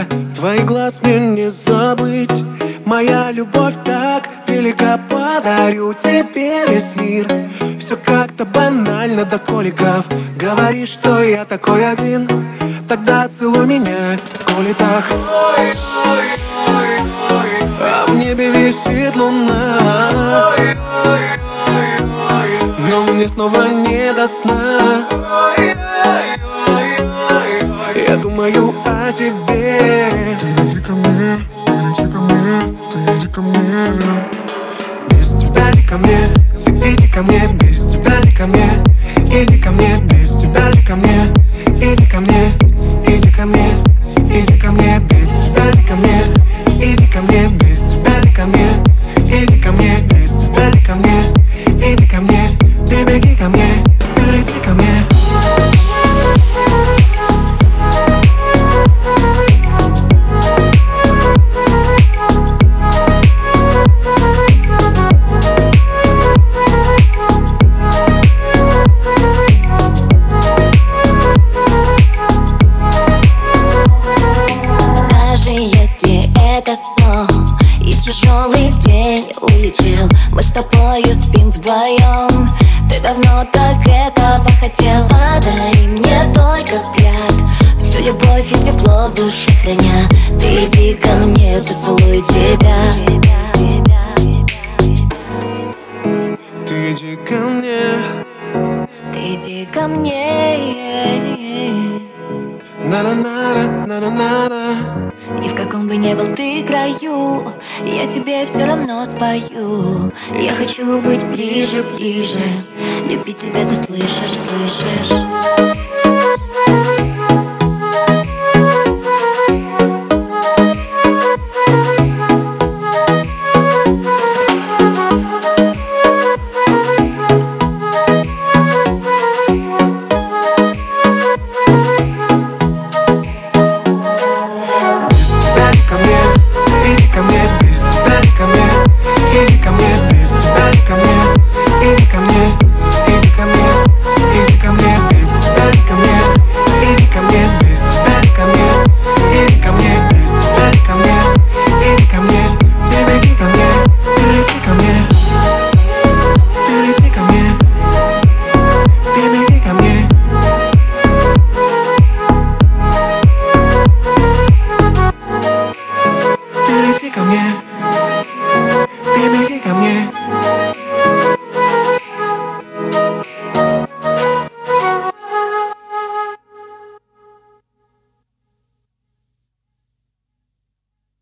твоих глаз мне не забыть. Моя любовь так велика, подарю тебе весь мир. Все как-то банально до коликов. Говоришь, что я такой один, тогда целуй меня, коли так. А в небе висит луна, но мне снова не до сна. Я думаю о тебе. Ты иди ко мне, иди ко мне, ты иди ко мне. Без тебя иди ко мне, ты иди ко мне. Без тебя иди ко мне, иди ко мне. Без тебя иди ко мне, иди ко мне, иди ко мне, иди ко мне. Без тебя иди ко мне, иди ко мне. Без тебя иди ко мне, иди ко мне. Без тебя иди ко мне, иди ко мне. Ты беги ко мне, ты лети ко мне. Тяжелый день улетел, мы с тобою спим вдвоем. Ты давно так этого хотел. Подари мне только взгляд, всю любовь и тепло в душе храня. Ты иди ко мне, зацелуй тебя. Ты иди ко мне, ты иди ко мне. на-на-на, на-на-на. И в каком бы ни был ты краю, я тебе все равно спою. Я хочу быть ближе, ближе, любить тебя, ты слышишь, слышишь?